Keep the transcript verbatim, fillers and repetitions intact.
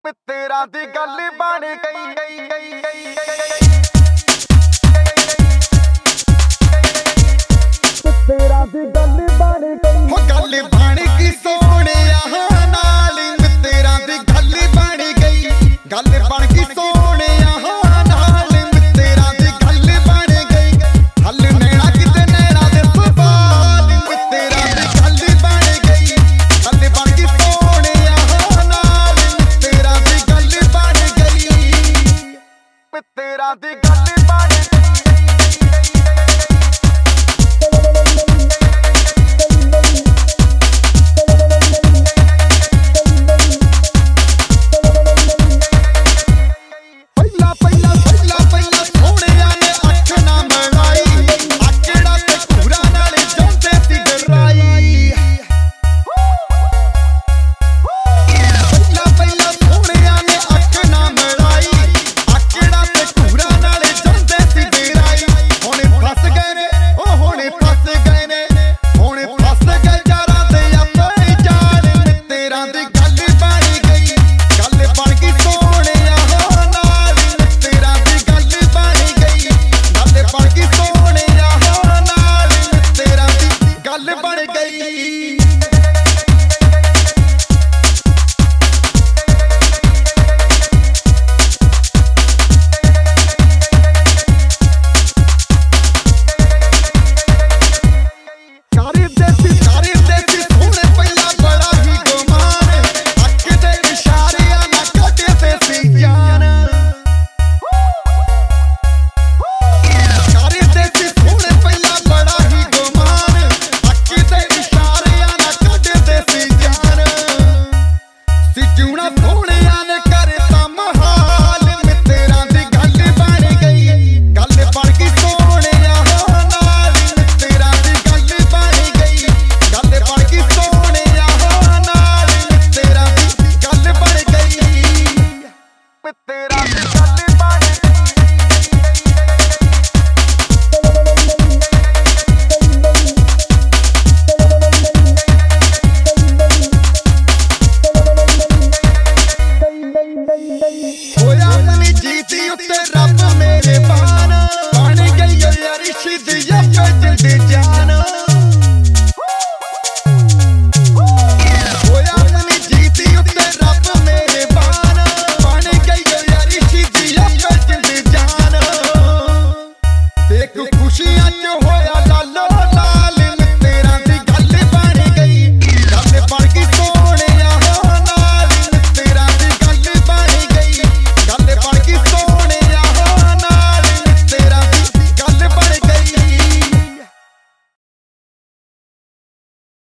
ਮਿੱਤਰਾਂ ਦੀ ਗੱਲ ਬਣ ਗਈ ਗਈ ਗਈ ਗਈ ਮਿੱਤਰਾਂ ਦੀ ਗੱਲ ਬਣ ਗਈ ਹੋ ਗੱਲ ਬਣ ਗਈ ਸੋਹਣਿਆ ਨਾਲ ਮਿੱਤਰਾਂ ਦੀ ਗੱਲ ਬਣ ਗਈ ਗੱਲ ਬਣ ਗਈ ਸੋਹਣਿਆ ਨਾਲ ਮਿੱਤਰਾਂ ਦੀ ਗੱਲ ਬਣ ਗਈ ਹੱਲ ਨੈਣਾ ਕਿਤੇ ਨੈਣਾ ਦੇ ਸਵਾਲ ਮਿੱਤਰਾਂ ਦੀ ਗੱਲ ਬਣ ਗਈ ਹੱਲ ਬਣ ਗਈ ਸੋਹਣਿਆ ਨਾਲ ਮਿੱਤਰਾਂ ਦੀ ਗੱਲ ਬਣ ਗਈ ਮਿੱਤਰਾਂ ਦੀ ਗੱਲ ਬਣ ਗਈ ਹੋਇਆ ਮਨੀ ਜੀਤੀ ਉੱਤੇ